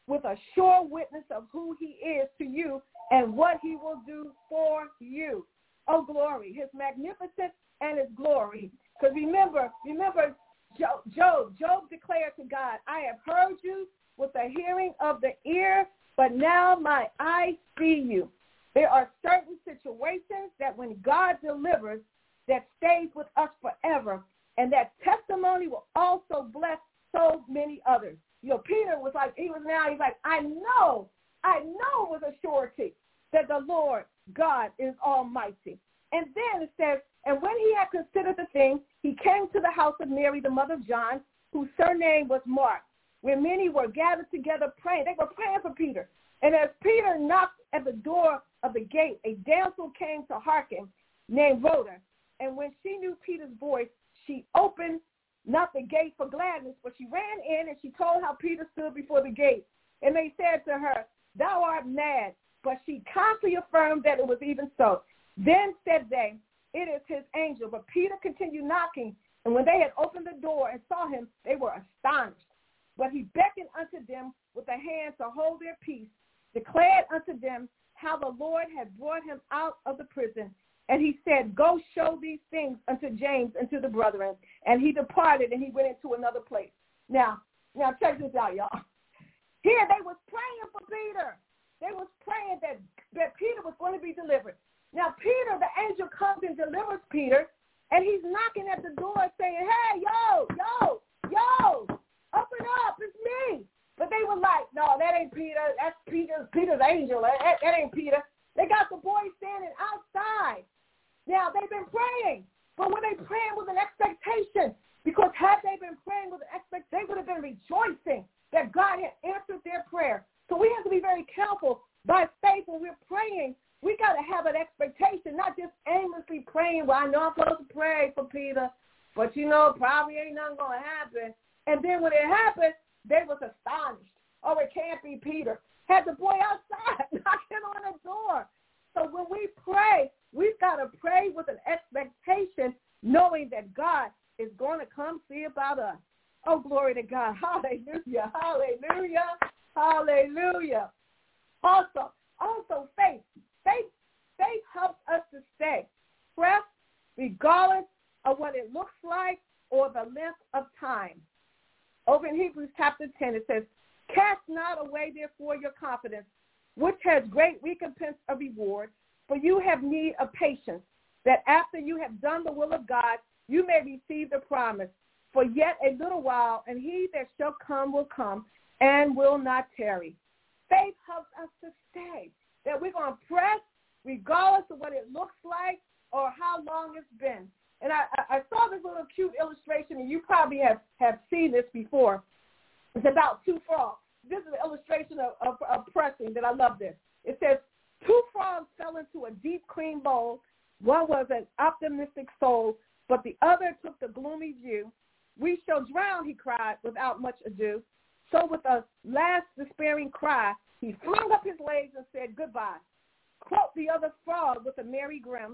with a sure witness of who he is to you and what he will do for you. Oh, glory, his magnificence and his glory. Because remember, remember Job, Job, Job declared to God, I have heard you with the hearing of the ear, but now my eyes see you. There are certain situations that when God delivers, that stays with us forever, and that testimony will also bless so many others. You know, Peter was like, he was now, he's like, I know, I know with a surety that the Lord God is almighty. And then it says, and when he had considered the thing, he came to the house of Mary, the mother of John, whose surname was Mark, where many were gathered together praying. They were praying for Peter. And as Peter knocked at the door of the gate, a damsel came to hearken, named Rhoda. And when she knew Peter's voice, she opened not the gate for gladness, but she ran in and she told how Peter stood before the gate. And they said to her, thou art mad. But she confidently affirmed that it was even so. Then said they, it is his angel. But Peter continued knocking. And when they had opened the door and saw him, they were astonished. But he beckoned unto them with a hand to hold their peace, declared unto them how the Lord had brought him out of the prison. And he said, go show these things unto James and to the brethren. And he departed and he went into another place. Now, now check this out, y'all. Here they was praying for Peter. They was praying that, that Peter was going to be delivered. Now, Peter, the angel comes and delivers Peter, and he's knocking at the door saying, hey, yo, yo, yo, open up, it's me. But they were like, no, that ain't Peter. That's Peter, Peter's angel. That, that ain't Peter. They got the boy standing outside. Now, they've been praying, but were they praying with an expectation? Because had they been praying with an expectation, they would have been rejoicing that God had answered their prayer. So we have to be very careful by faith when we're praying. We got to have an expectation, not just aimlessly praying, well, I know I'm supposed to pray for Peter, but, you know, probably ain't nothing going to happen. And then when it happened, they was astonished. Oh, it can't be Peter. Had the boy outside knocking on the door. So when we pray, we've got to pray with an expectation, knowing that God is going to come see about us. Oh, glory to God. Hallelujah, hallelujah, hallelujah. Also, also faith. Faith, faith helps us to stay pressed regardless of what it looks like or the length of time. Over in Hebrews chapter ten, it says, cast not away, therefore, your confidence, which has great recompense of reward, for you have need of patience, that after you have done the will of God, you may receive the promise. For yet a little while, and he that shall come will come and will not tarry. Faith helps us to stay, that we're going to press regardless of what it looks like or how long it's been. And I, I saw this little cute illustration, and you probably have, have seen this before. It's about two frogs. This is an illustration of, of, of pressing that I love this. It says, two frogs fell into a deep, clean bowl. One was an optimistic soul, but the other took the gloomy view. We shall drown, he cried, without much ado. So with a last despairing cry, he flung up his legs and said goodbye. Quote the other frog with a merry grin,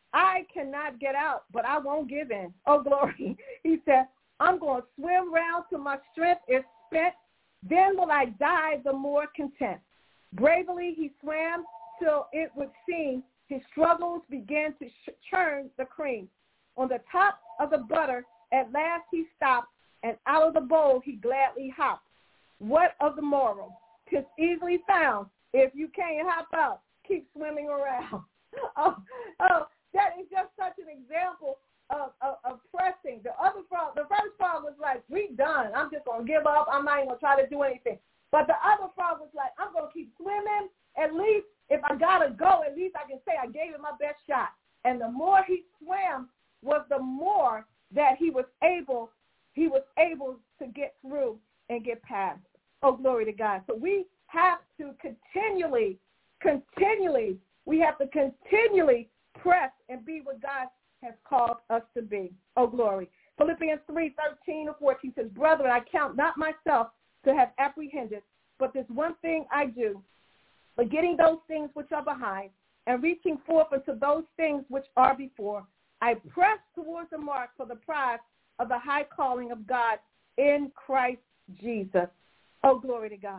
I cannot get out, but I won't give in. Oh, glory. He said, I'm going to swim round till my strength is spent. Then will I die the more content. Bravely he swam till it would seem his struggles began to sh- churn the cream. On the top of the butter, at last he stopped, and out of the bowl he gladly hopped. What of the moral? 'Tis easily found. If you can't hop out, keep swimming around. oh, oh, that is just such an example of, of, of pressing. The other frog, the first frog was like, we done. I'm just going to give up. I'm not even going to try to do anything. But the other frog was like, I'm going to keep swimming. At least if I got to go, at least I can say I gave it my best shot. And the more he swam was the more that he was able, he was able to get through and get past. Oh, glory to God. So we have to continually, continually, we have to continually press and be what God has called us to be. Oh, glory. Philippians three, thirteen to fourteen says, brethren, I count not myself to have apprehended, but this one thing I do, forgetting those things which are behind and reaching forth unto those things which are before, I press towards the mark for the prize of the high calling of God in Christ Jesus. Oh, glory to God.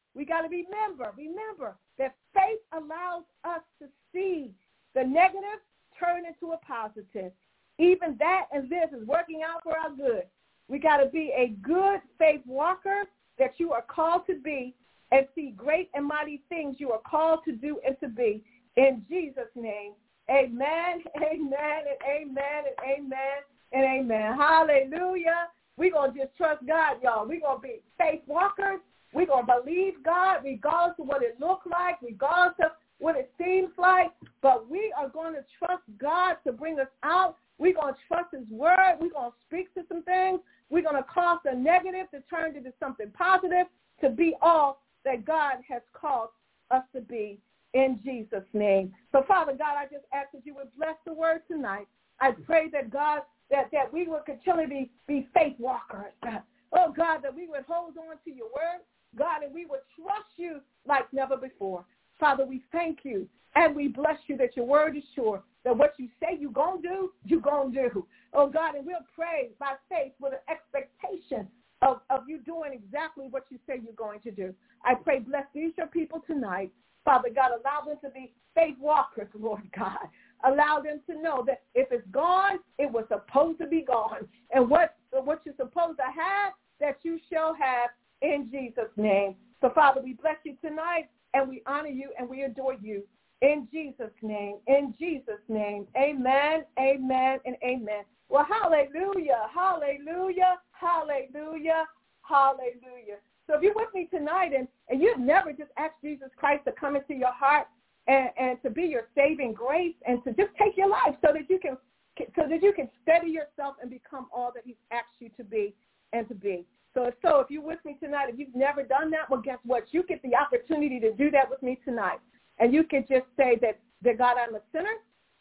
We got to remember, remember that faith allows us to see the negative turn into a positive. Even that and this is working out for our good. We got to be a good faith walker that you are called to be and see great and mighty things you are called to do and to be. In Jesus' name, amen, amen, and amen, and amen, and amen. Hallelujah. We're going to just trust God, y'all. We're going to be faith walkers. We're going to believe God regardless of what it looks like, regardless of what it seems like. But we are going to trust God to bring us out. We're going to trust his word. We're going to speak to some things. We're going to cause the negative to turn into something positive, to be all that God has called us to be in Jesus' name. So, Father God, I just ask that you would bless the word tonight. I pray that, God, that, that we will continually be faith walkers. Oh, God, that we would hold on to your word, God, and we would trust you like never before. Father, we thank you and we bless you that your word is sure, that what you say you're going to do, you're going to do. Oh, God, and we'll pray by faith with an expectation of, of you doing exactly what you say you're going to do. I pray, bless these your people tonight. Father God, allow them to be faith walkers, Lord God. Allow them to know that if it's gone, it was supposed to be gone. And what, what you're supposed to have, that you shall have in Jesus' name. So, Father, we bless you tonight, and we honor you, and we adore you. In Jesus' name, in Jesus' name, amen, amen, and amen. Well, hallelujah, hallelujah, hallelujah, hallelujah. So if you're with me tonight and, and you've never just asked Jesus Christ to come into your heart and, and to be your saving grace and to just take your life so that you can so that you can steady yourself and become all that he's asked you to be and to be. So, so if you're with me tonight, if you've never done that, well, guess what? You get the opportunity to do that with me tonight. And you can just say that, that God, I'm a sinner,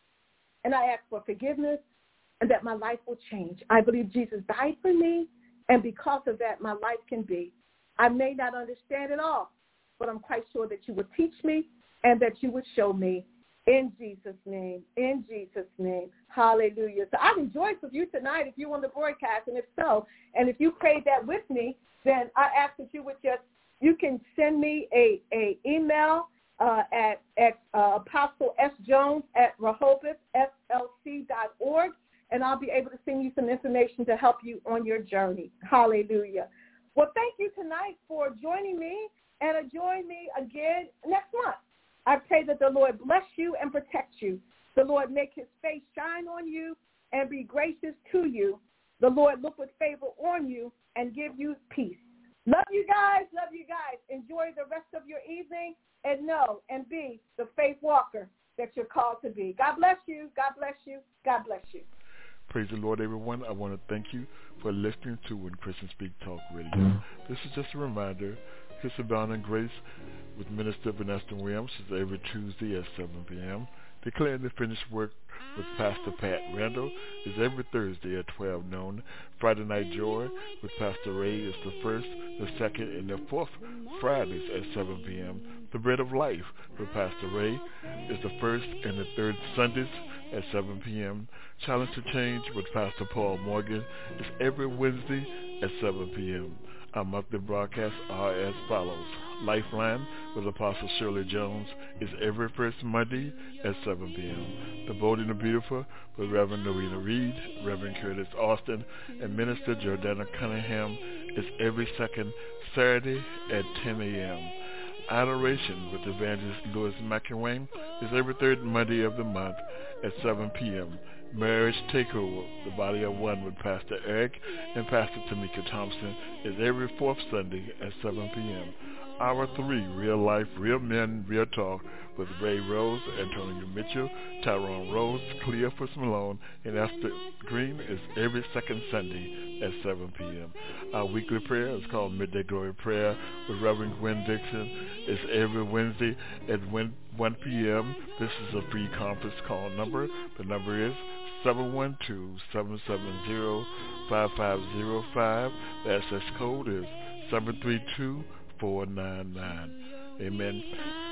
and I ask for forgiveness, and that my life will change. I believe Jesus died for me, and because of that, my life can be. I may not understand it all, but I'm quite sure that you would teach me and that you would show me. In Jesus' name, in Jesus' name, hallelujah. So I rejoice with you tonight if you're on the broadcast, and if so, and if you prayed that with me, then I ask that you would just, you can send me a, a email uh, at, at uh, Apostle S. Jones at Rehoboth S L C dot org, and I'll be able to send you some information to help you on your journey. Hallelujah. Well, thank you tonight for joining me, and uh, join me again next month. I pray that the Lord bless you and protect you. The Lord make his face shine on you and be gracious to you. The Lord look with favor on you and give you peace. Love you guys. Love you guys. Enjoy the rest of your evening, and know and be the faith walker that you're called to be. God bless you. God bless you. God bless you. Praise the Lord, everyone. I want to thank you for listening to When Christians Speak Talk Radio. This is just a reminder. Kiss of Dawn and Grace with Minister Vanessa Williams is every Tuesday at seven p.m. Declaring the Finished Work with Pastor Pat Randall is every Thursday at twelve noon. Friday Night Joy with Pastor Ray is the first, the second, and the fourth Fridays at seven p.m. The Bread of Life with Pastor Ray is the first and the third Sundays at seven p.m. Challenge to Change with Pastor Paul Morgan is every Wednesday at seven p.m. Our monthly broadcasts are as follows. Lifeline with Apostle Shirley Jones is every first Monday at seven p.m. The Bold and the Beautiful with Reverend Norina Reed, Reverend Curtis Austin, and Minister Jordana Cunningham is every second Saturday at ten a.m. Adoration with Evangelist Louis McElwain is every third Monday of the month at seven p.m. Marriage Takeover, the Body of One with Pastor Eric and Pastor Tamika Thompson is every fourth Sunday at seven p.m. Hour three, Real Life, Real Men, Real Talk with Ray Rose, Antonio Mitchell, Tyrone Rose, Cleophas Malone, and Esther Green is every second Sunday at seven p.m. Our weekly prayer is called Midday Glory Prayer with Reverend Gwen Dixon. It's every Wednesday at one p.m. This is a free conference call number. The number is seven one two, seven seven zero, five five zero five. The access code is seven three two, four nine nine. Amen.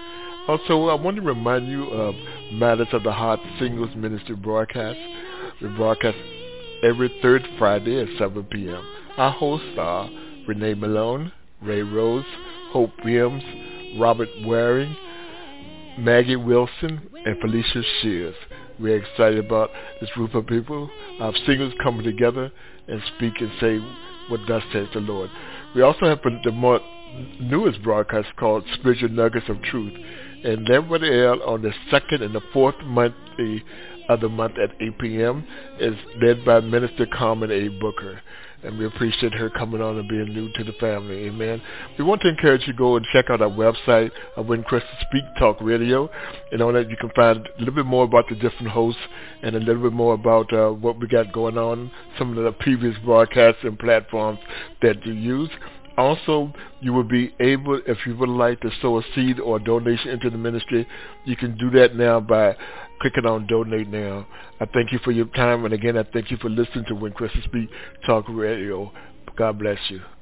Also, I want to remind you of Matters of the Heart Singles Ministry broadcast. We broadcast every third Friday at seven p.m. Our hosts are Renee Malone, Ray Rose, Hope Williams, Robert Waring, Maggie Wilson, and Felicia Shears. We're excited about this group of people, our singers coming together and speak and say what thus says the Lord. We also have the more newest broadcast called Spiritual Nuggets of Truth, and that will air on the second and the fourth Monday of the month at eight p.m. is led by Minister Carmen A. Booker. And we appreciate her coming on and being new to the family. Amen. We want to encourage you to go and check out our website of When Christians Speak Talk Radio. And on that you can find a little bit more about the different hosts and a little bit more about uh, what we got going on, some of the previous broadcasts and platforms that you use. Also, you will be able, if you would like to sow a seed or a donation into the ministry, you can do that now by clicking on Donate Now. I thank you for your time, and again, I thank you for listening to When Christians Speak Talk Radio. God bless you.